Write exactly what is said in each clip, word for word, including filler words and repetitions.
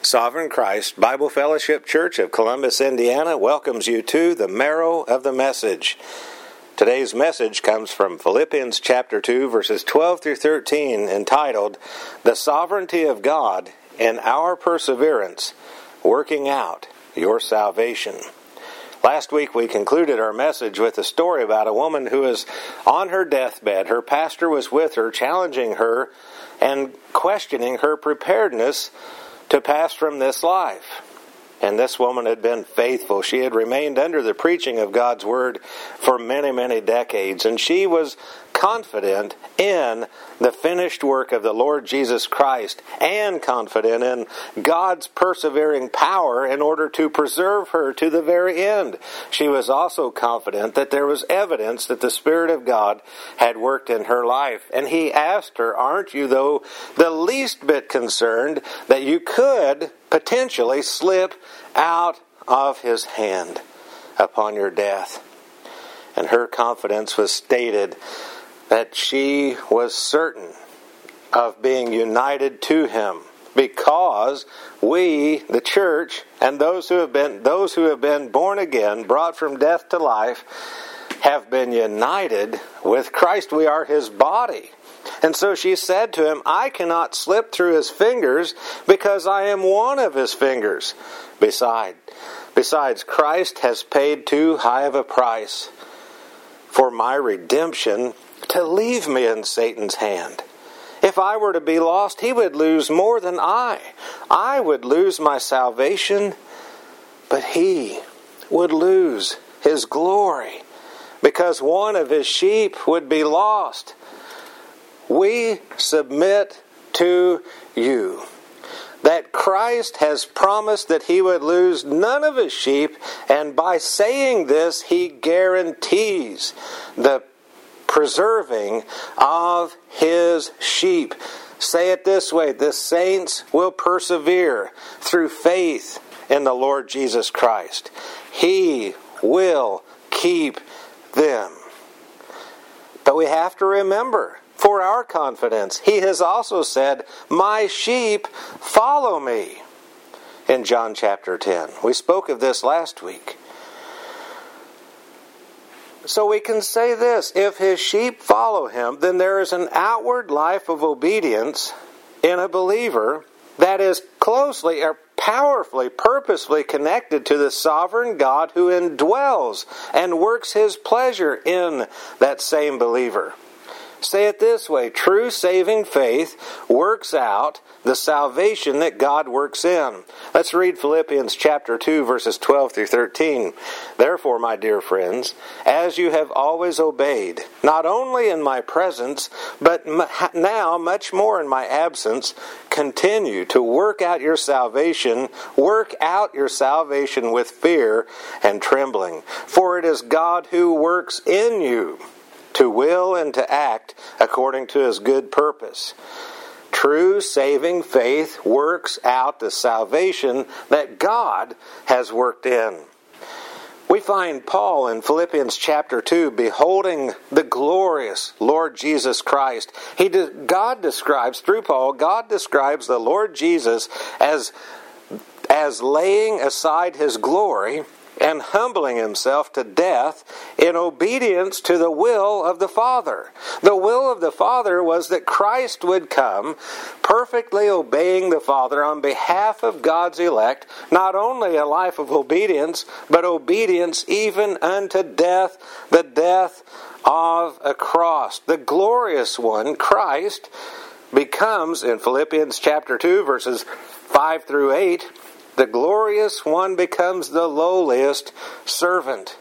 Sovereign Christ Bible Fellowship Church of Columbus, Indiana welcomes you to the Marrow of the Message. Today's message comes from Philippians chapter two, verses twelve through thirteen, entitled, The Sovereignty of God in Our Perseverance, Working Out Your Salvation. Last week we concluded our message with a story about a woman who was on her deathbed. Her pastor was with her, challenging her and questioning her preparedness to pass from this life. And this woman had been faithful. She had remained under the preaching of God's Word for many, many decades. And she was confident in the finished work of the Lord Jesus Christ and confident in God's persevering power in order to preserve her to the very end. She was also confident that there was evidence that the Spirit of God had worked in her life. And he asked her, aren't you, though, the least bit concerned that you could potentially slip out of His hand upon your death? And her confidence was stated that she was certain of being united to Him, because we, the church, and those who have been those who have been born again, brought from death to life, have been united with Christ. We are His body. And so she said to him, I cannot slip through His fingers because I am one of His fingers. Beside, besides, Christ has paid too high of a price for my redemption to leave me in Satan's hand. If I were to be lost, he would lose more than I. I would lose my salvation, but he would lose his glory because one of his sheep would be lost. We submit to you that Christ has promised that he would lose none of his sheep, and by saying this, he guarantees the preserving of his sheep. Say it this way, the saints will persevere through faith in the Lord Jesus Christ. He will keep them. But we have to remember, for our confidence, he has also said, my sheep follow me, in John chapter ten. We spoke of this last week. So we can say this, if his sheep follow him, then there is an outward life of obedience in a believer that is closely or powerfully, purposefully connected to the sovereign God who indwells and works his pleasure in that same believer. Say it this way, true saving faith works out the salvation that God works in. Let's read Philippians chapter two, verses twelve through thirteen. Therefore, my dear friends, as you have always obeyed, not only in my presence, but now much more in my absence, continue to work out your salvation, work out your salvation with fear and trembling. For it is God who works in you to will and to act according to His good purpose. True saving faith works out the salvation that God has worked in. We find Paul in Philippians chapter two beholding the glorious Lord Jesus Christ. He de- God describes, through Paul, God describes the Lord Jesus as, as laying aside His glory and humbling himself to death in obedience to the will of the Father. The will of the Father was that Christ would come, perfectly obeying the Father on behalf of God's elect, not only a life of obedience, but obedience even unto death, the death of a cross. The glorious one, Christ, becomes, in Philippians chapter two, verses five through eight, the glorious one becomes the lowliest servant.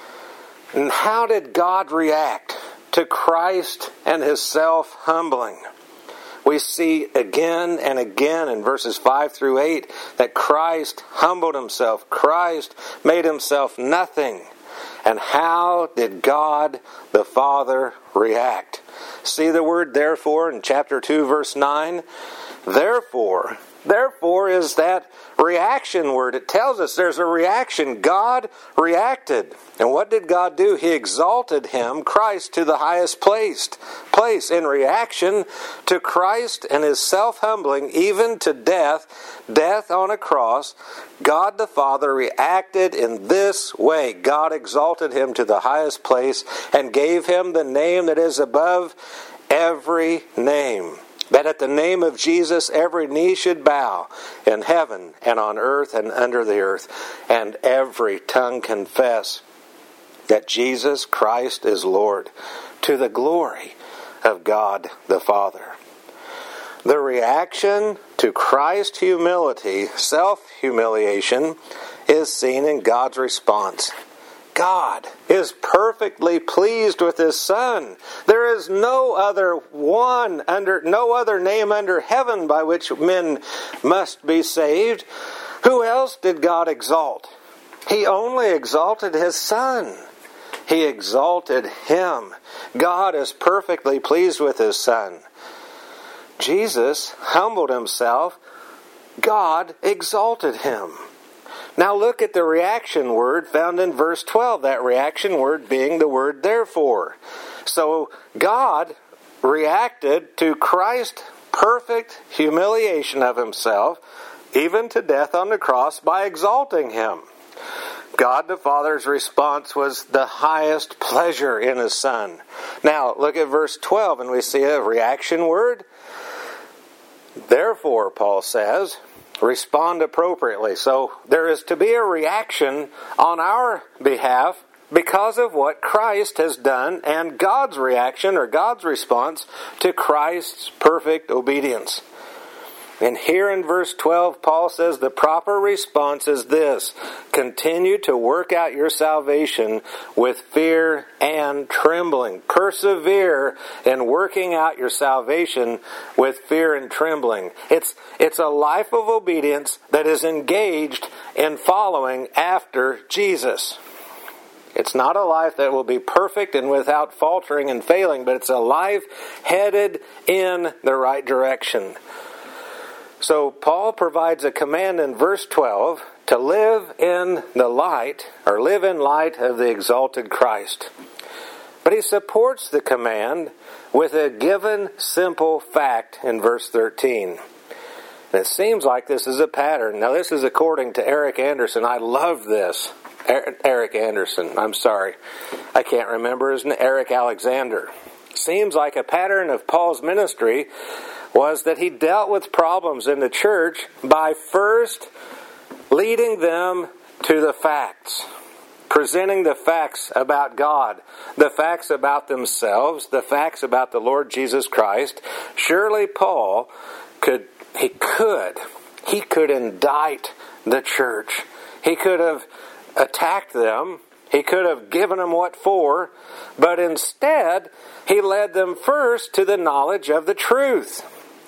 And how did God react to Christ and His self-humbling? We see again and again in verses five through eight that Christ humbled Himself. Christ made Himself nothing. And how did God the Father react? See the word therefore in chapter two, verse nine? Therefore, therefore is that reaction word. It tells us there's a reaction. God reacted. And what did God do? He exalted him, Christ, to the highest place. Place in reaction to Christ and his self-humbling, even to death, death on a cross. God the Father reacted in this way. God exalted him to the highest place and gave him the name that is above every name, that at the name of Jesus every knee should bow in heaven and on earth and under the earth, and every tongue confess that Jesus Christ is Lord, to the glory of God the Father. The reaction to Christ's humility, self-humiliation, is seen in God's response. God is perfectly pleased with his Son. There is no other one under, no other name under heaven by which men must be saved. Who else did God exalt? He only exalted his Son. He exalted him. God is perfectly pleased with his Son. Jesus humbled himself. God exalted him. Now look at the reaction word found in verse twelve, that reaction word being the word therefore. So God reacted to Christ's perfect humiliation of himself, even to death on the cross, by exalting him. God the Father's response was the highest pleasure in his Son. Now look at verse twelve and we see a reaction word. Therefore, Paul says, respond appropriately. So there is to be a reaction on our behalf because of what Christ has done and God's reaction or God's response to Christ's perfect obedience. And here in verse twelve, Paul says the proper response is this: continue to work out your salvation with fear and trembling. Persevere in working out your salvation with fear and trembling. It's, it's a life of obedience that is engaged in following after Jesus. It's not a life that will be perfect and without faltering and failing, but it's a life headed in the right direction. So Paul provides a command in verse twelve to live in the light, or live in light of the exalted Christ. But he supports the command with a given simple fact in verse thirteen. And it seems like this is a pattern. Now this is according to Eric Anderson. I love this. Eric Anderson, I'm sorry. I can't remember his name. Eric Alexander. Seems like a pattern of Paul's ministry was that he dealt with problems in the church by first leading them to the facts, presenting the facts about God, the facts about themselves, the facts about the Lord Jesus Christ. Surely Paul could, he could, he could indict the church. He could have attacked them. He could have given them what for, but instead he led them first to the knowledge of the truth.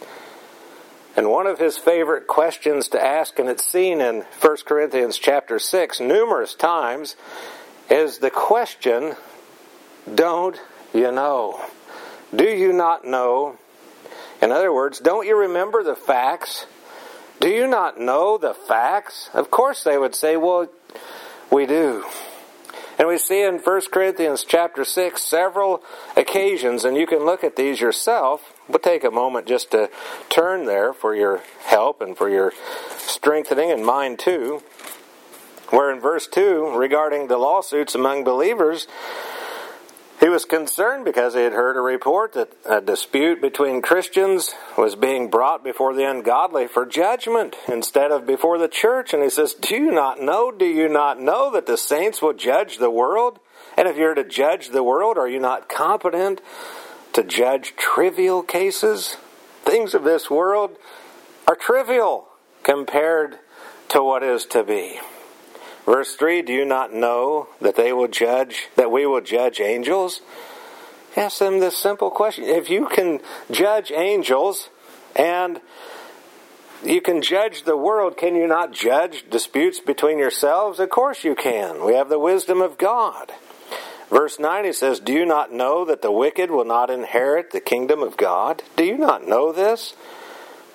And one of his favorite questions to ask, and it's seen in First Corinthians chapter six numerous times, is the question, don't you know? Do you not know? In other words, don't you remember the facts? Do you not know the facts? Of course they would say, well, we do. And we see in First Corinthians chapter six several occasions, and you can look at these yourself. We'll take a moment just to turn there for your help and for your strengthening, and mine too. Where in verse two, regarding the lawsuits among believers, he was concerned because he had heard a report that a dispute between Christians was being brought before the ungodly for judgment instead of before the church. And he says, do you not know, do you not know that the saints will judge the world? And if you're to judge the world, are you not competent to judge trivial cases? Things of this world are trivial compared to what is to be. Verse three, do you not know that they will judge, that we will judge angels? Ask them this simple question. If you can judge angels and you can judge the world, can you not judge disputes between yourselves? Of course you can. We have the wisdom of God. Verse nine, he says, do you not know that the wicked will not inherit the kingdom of God? Do you not know this?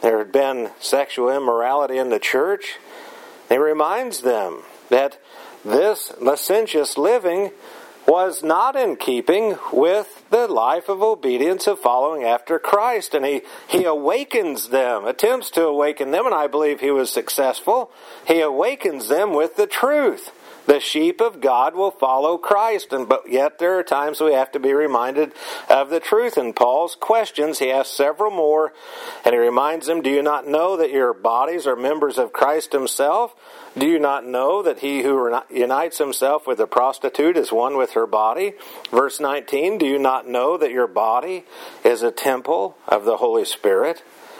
there had been sexual immorality in the church. He reminds them that this licentious living was not in keeping with the life of obedience of following after Christ. And he, he awakens them, attempts to awaken them, and I believe he was successful. He awakens them with the truth. The sheep of God will follow Christ, and but yet there are times we have to be reminded of the truth. In Paul's questions, he asks several more, and he reminds them, do you not know that your bodies are members of Christ himself? Do you not know that he who unites himself with a prostitute is one with her body? Verse nineteen, do you not know that your body is a temple of the Holy Spirit?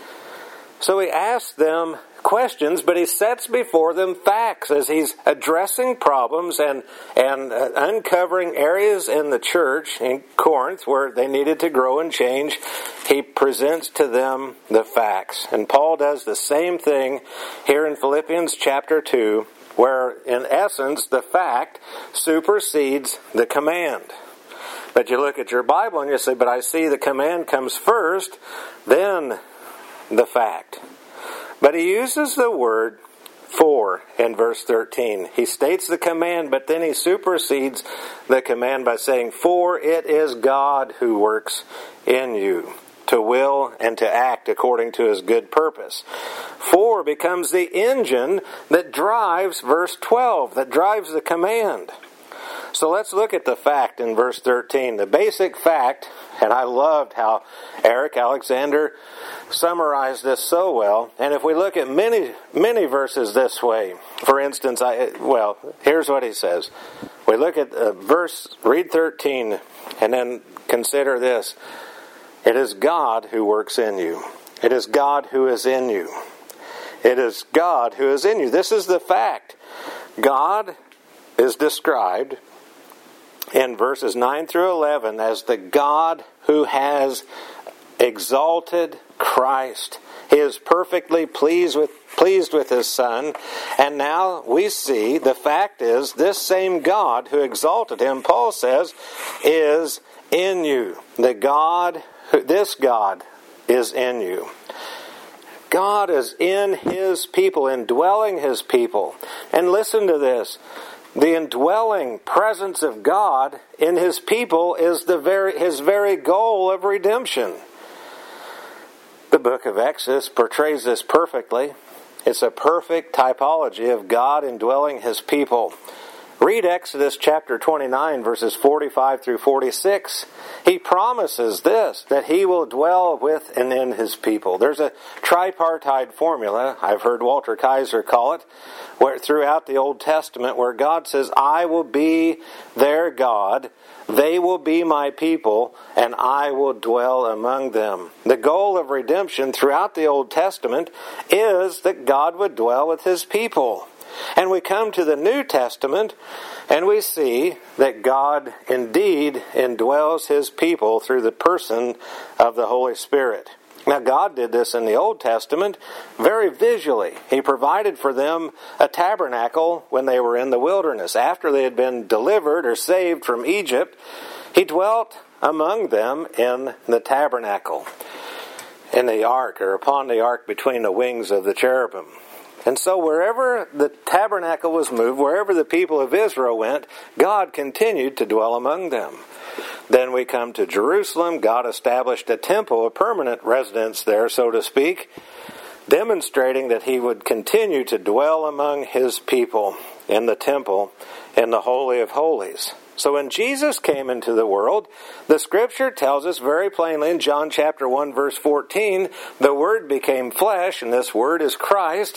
So he asks them questions, but he sets before them facts as he's addressing problems and, and uh, uncovering areas in the church in Corinth where they needed to grow and change. He presents to them the facts. And Paul does the same thing here in Philippians chapter two, where in essence the fact supersedes the command. But you look at your Bible and you say, but I see the command comes first, then the fact. But he uses the word for in verse thirteen. He states the command, but then he supersedes the command by saying, for it is God who works in you to will and to act according to his good purpose. For becomes the engine that drives verse twelve, that drives the command. So let's look at the fact in verse thirteen. The basic fact, and I loved how Eric Alexander summarized this so well. And if we look at many, many verses this way, for instance, I well, here's what he says. We look at uh, verse, read thirteen, and then consider this. It is God who works in you. It is God who is in you. It is God who is in you. This is the fact. God is described in verses nine through eleven as the God who has exalted Christ. He is perfectly pleased with pleased with his Son. And now we see the fact is this same God who exalted him, Paul says, is in you. The God, this God is in you. God is in his people, indwelling his people. And listen to this. The indwelling presence of God in his people is the very his very goal of redemption. The book of Exodus portrays this perfectly. It's a perfect typology of God indwelling his people. Read Exodus chapter twenty-nine, verses forty-five through forty-six. He promises this, that he will dwell with and in his people. There's a tripartite formula, I've heard Walter Kaiser call it, where throughout the Old Testament, where God says, I will be their God, they will be my people, and I will dwell among them. The goal of redemption throughout the Old Testament is that God would dwell with his people. And we come to the New Testament and we see that God indeed indwells his people through the person of the Holy Spirit. Now God did this in the Old Testament very visually. He provided for them a tabernacle when they were in the wilderness. After they had been delivered or saved from Egypt, he dwelt among them in the tabernacle, in the ark, or upon the ark between the wings of the cherubim. And so wherever the tabernacle was moved, wherever the people of Israel went, God continued to dwell among them. Then we come to Jerusalem. God established a temple, a permanent residence there, so to speak, demonstrating that he would continue to dwell among his people in the temple, in the Holy of Holies. So when Jesus came into the world, the Scripture tells us very plainly in John chapter one, verse fourteen, the Word became flesh, and this Word is Christ,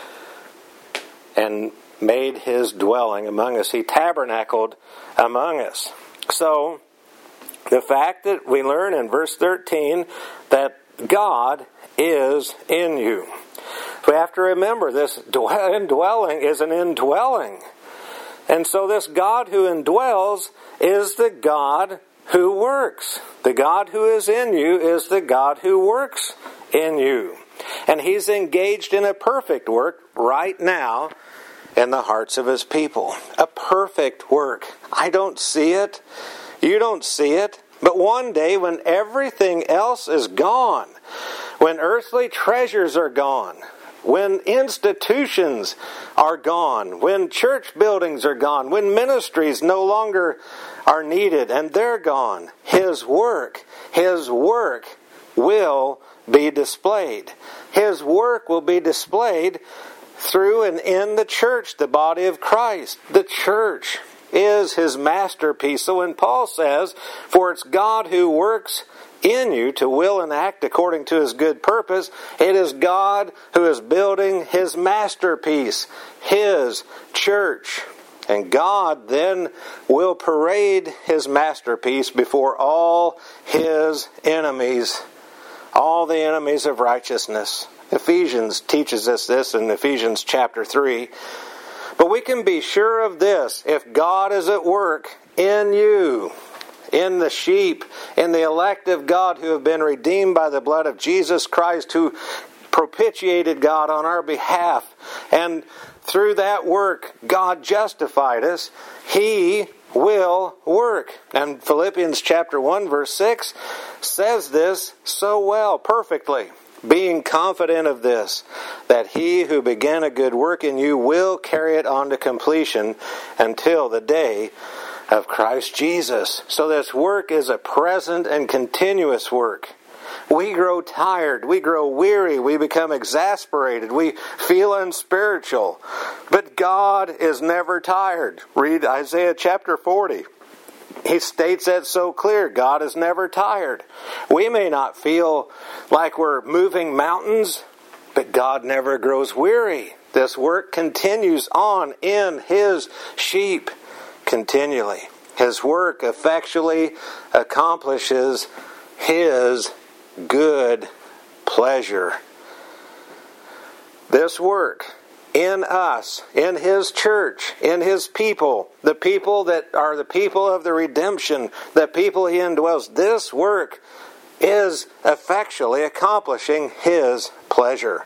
and made his dwelling among us. He tabernacled among us. So, the fact that we learn in verse thirteen that God is in you. We have to remember this indwelling is an indwelling. And so this God who indwells is the God who works. The God who is in you is the God who works in you. And he's engaged in a perfect work right now in the hearts of his people. A perfect work. I don't see it. You don't see it. But one day when everything else is gone, when earthly treasures are gone, when institutions are gone, when church buildings are gone, when ministries no longer are needed and they're gone, His work, His work will be displayed. His work will be displayed through and in the church, the body of Christ. The church is His masterpiece. So when Paul says, "For it's God who works in you to will and act according to His good purpose," it is God who is building His masterpiece, His church. And God then will parade His masterpiece before all His enemies, all the enemies of righteousness. Ephesians teaches us this in Ephesians chapter three. But we can be sure of this: if God is at work in you, in the sheep, in the elect of God who have been redeemed by the blood of Jesus Christ, who propitiated God on our behalf, and through that work God justified us, He will work. And Philippians chapter one verse six says this so well, perfectly. Being confident of this, that He who began a good work in you will carry it on to completion until the day of Christ Jesus. So this work is a present and continuous work. We grow tired, we grow weary, we become exasperated, we feel unspiritual. But God is never tired. Read Isaiah chapter forty. He states that so clear. God is never tired. We may not feel like we're moving mountains, but God never grows weary. This work continues on in His sheep continually. His work effectually accomplishes His good pleasure. This work in us, in His church, in His people, the people that are the people of the redemption, the people He indwells, this work is effectually accomplishing His pleasure.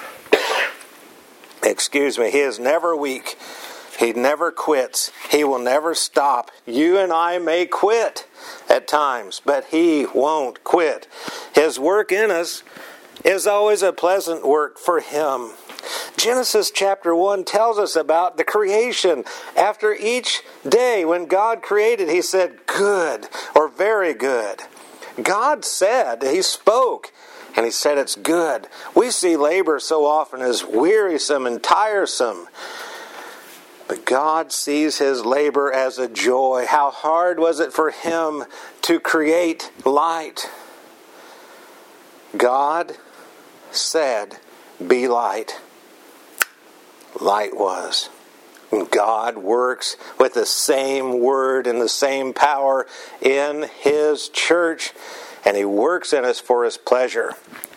Excuse me, He is never weak. He never quits. He will never stop. You and I may quit at times, but He won't quit. His work in us is always a pleasant work for Him. Genesis chapter one tells us about the creation. After each day when God created, He said, "Good," or "very good." God said, He spoke, and He said it's good. We see labor so often as wearisome and tiresome. But God sees His labor as a joy. How hard was it for Him to create light? God said, "Be light." Light was. And God works with the same word and the same power in His church, and He works in us for His pleasure.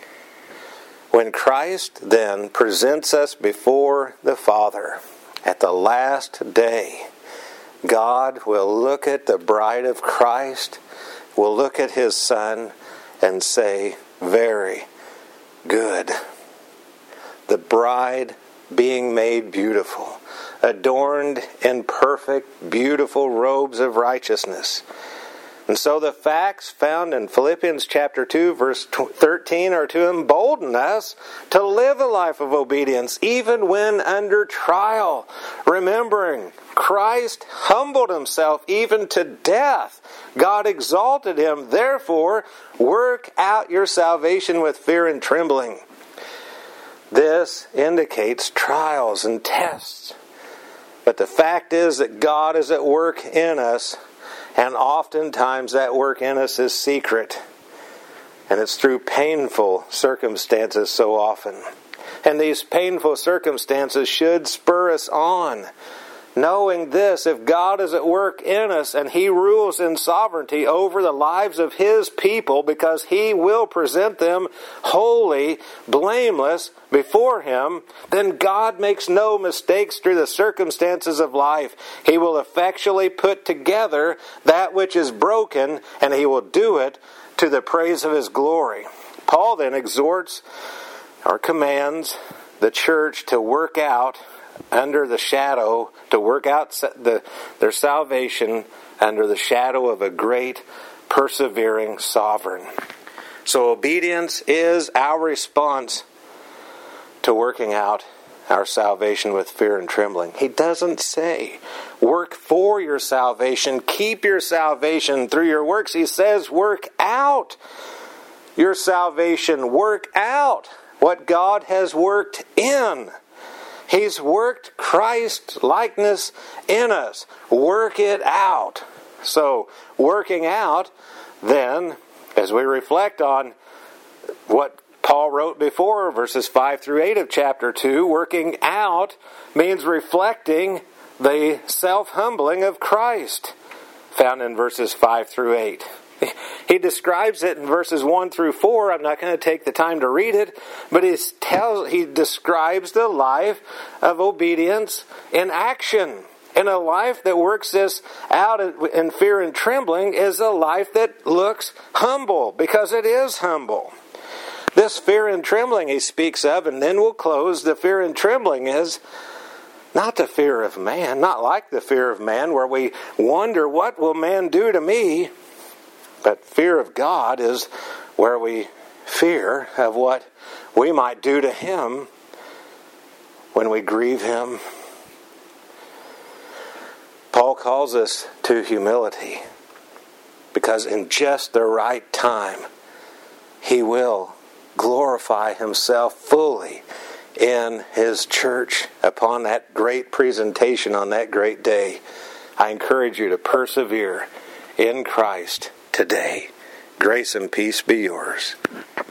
When Christ then presents us before the Father at the last day, God will look at the bride of Christ, will look at His Son, and say, "Very good." The bride being made beautiful, adorned in perfect, beautiful robes of righteousness. And so the facts found in Philippians chapter two, verse thirteen are to embolden us to live a life of obedience, even when under trial, remembering Christ humbled Himself even to death. God exalted Him. Therefore, work out your salvation with fear and trembling. This indicates trials and tests. But the fact is that God is at work in us, and oftentimes that work in us is secret. And it's through painful circumstances so often. And these painful circumstances should spur us on. Knowing this, if God is at work in us and He rules in sovereignty over the lives of His people, because He will present them holy, blameless before Him, then God makes no mistakes through the circumstances of life. He will effectually put together that which is broken, and He will do it to the praise of His glory. Paul then exhorts or commands the church to work out under the shadow, to work out the, their salvation under the shadow of a great, persevering sovereign. So obedience is our response to working out our salvation with fear and trembling. He doesn't say, work for your salvation, keep your salvation through your works. He says, work out your salvation, work out what God has worked in. He's worked Christ likeness in us. Work it out. So, working out, then, as we reflect on what Paul wrote before, verses five through eight of chapter two, working out means reflecting the self-humbling of Christ, found in verses five through eight. He describes it in verses one through four. I'm not going to take the time to read it, but he tells, he describes the life of obedience in action. And a life that works this out in fear and trembling is a life that looks humble, because it is humble. This fear and trembling he speaks of, and then we'll close, the fear and trembling is not the fear of man, not like the fear of man where we wonder, what will man do to me? But fear of God is where we fear of what we might do to Him when we grieve Him. Paul calls us to humility, because in just the right time, He will glorify Himself fully in His church upon that great presentation on that great day. I encourage you to persevere in Christ today. Grace and peace be yours.